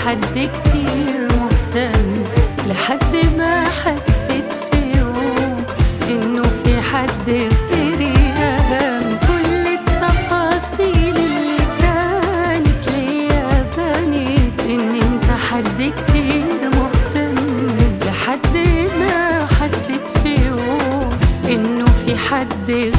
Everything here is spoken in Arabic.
حد كتير مهتم، لحد ما حسيت في يوم إنه في حد غيري أهم. كل التفاصيل اللي كانت ليا بانت إن انت حد كتير مهتم، لحد ما حسيت في يوم إنه في حد